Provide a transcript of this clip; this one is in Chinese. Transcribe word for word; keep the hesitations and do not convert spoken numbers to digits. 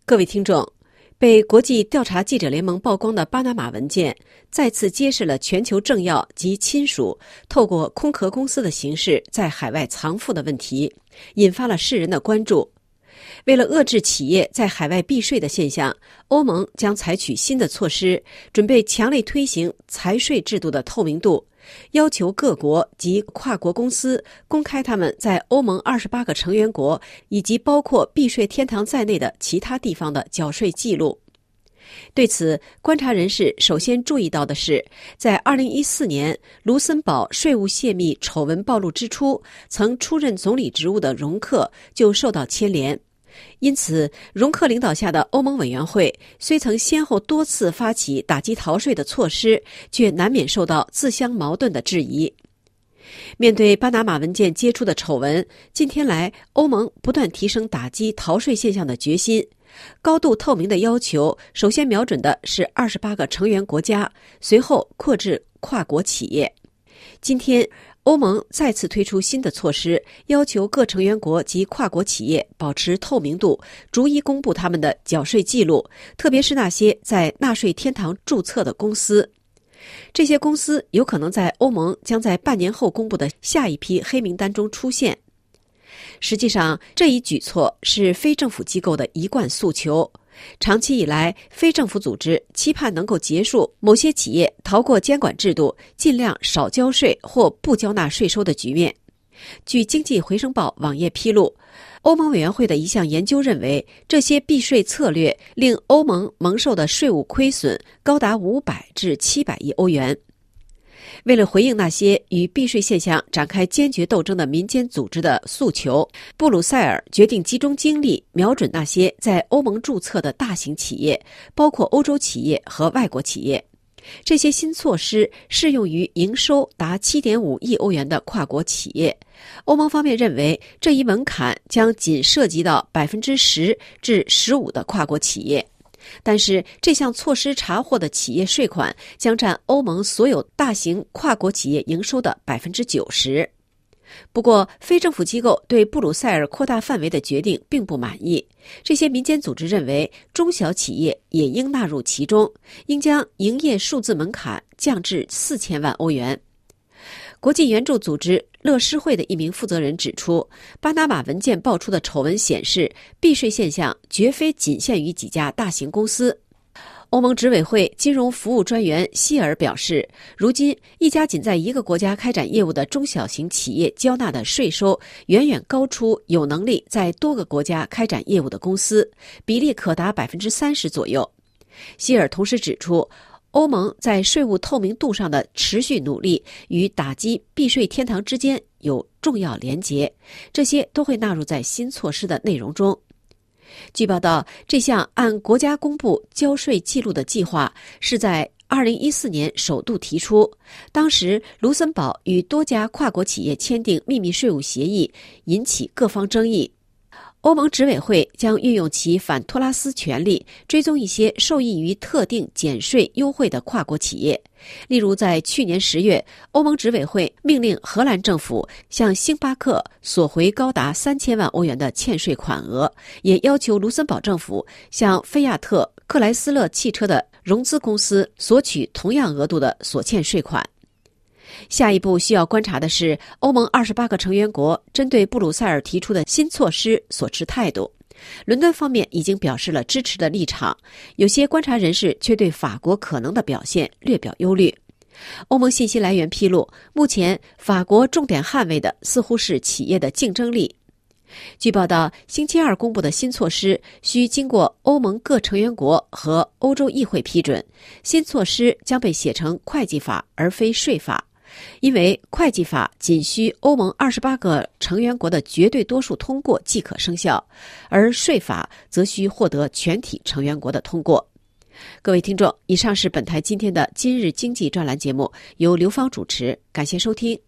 各位听众，被国际调查记者联盟曝光的巴拿马文件再次揭示了全球政要及亲属透过空壳公司的形式在海外藏富的问题，引发了世人的关注。为了遏制企业在海外避税的现象，欧盟将采取新的措施，准备强力推行财税制度的透明度，要求各国及跨国公司公开他们在欧盟二十八个成员国以及包括避税天堂在内的其他地方的缴税记录。对此，观察人士首先注意到的是，在二零一四年卢森堡税务泄密丑闻暴露之初，曾出任总理职务的容克就受到牵连。因此，容克领导下的欧盟委员会虽曾先后多次发起打击逃税的措施，却难免受到自相矛盾的质疑。面对巴拿马文件揭出的丑闻，近天来欧盟不断提升打击逃税现象的决心。高度透明的要求首先瞄准的是二十八个成员国家，随后扩至跨国企业。今天欧盟再次推出新的措施，要求各成员国及跨国企业保持透明度，逐一公布他们的缴税记录，特别是那些在纳税天堂注册的公司。这些公司有可能在欧盟将在半年后公布的下一批黑名单中出现。实际上，这一举措是非政府机构的一贯诉求。长期以来，非政府组织期盼能够结束某些企业逃过监管制度，尽量少交税或不交纳税收的局面。据经济回声报网页披露，欧盟委员会的一项研究认为，这些避税策略令欧盟蒙受的税务亏损高达五百至七百亿欧元。为了回应那些与避税现象展开坚决斗争的民间组织的诉求，布鲁塞尔决定集中精力瞄准那些在欧盟注册的大型企业，包括欧洲企业和外国企业。这些新措施适用于营收达 七点五亿欧元的跨国企业。欧盟方面认为，这一门槛将仅涉及到 百分之十 至 百分之十五 的跨国企业。但是，这项措施查获的企业税款将占欧盟所有大型跨国企业营收的 百分之九十。不过，非政府机构对布鲁塞尔扩大范围的决定并不满意。这些民间组织认为，中小企业也应纳入其中，应将营业数字门槛降至四千万欧元。国际援助组织乐施会的一名负责人指出，巴拿马文件爆出的丑闻显示，避税现象绝非仅限于几家大型公司。欧盟执委会金融服务专员希尔表示，如今一家仅在一个国家开展业务的中小型企业交纳的税收远远高出有能力在多个国家开展业务的公司，比例可达 百分之三十 左右。希尔同时指出，欧盟在税务透明度上的持续努力与打击避税天堂之间有重要连结，这些都会纳入在新措施的内容中。据报道，这项按国家公布交税记录的计划是在二零一四年首度提出，当时卢森堡与多家跨国企业签订秘密税务协议，引起各方争议。欧盟执委会将运用其反托拉斯权力，追踪一些受益于特定减税优惠的跨国企业。例如，在去年十月，欧盟执委会命令荷兰政府向星巴克索回高达三千万欧元的欠税款额，也要求卢森堡政府向菲亚特克莱斯勒汽车的融资公司索取同样额度的所欠税款。下一步需要观察的是，欧盟二十八个成员国针对布鲁塞尔提出的新措施所持态度。伦敦方面已经表示了支持的立场，有些观察人士却对法国可能的表现略表忧虑。欧盟信息来源披露，目前法国重点捍卫的似乎是企业的竞争力。据报道，星期二公布的新措施需经过欧盟各成员国和欧洲议会批准，新措施将被写成会计法而非税法。因为会计法仅需欧盟二十八个成员国的绝对多数通过即可生效，而税法则需获得全体成员国的通过。各位听众，以上是本台今天的今日经济专栏节目，由刘芳主持，感谢收听。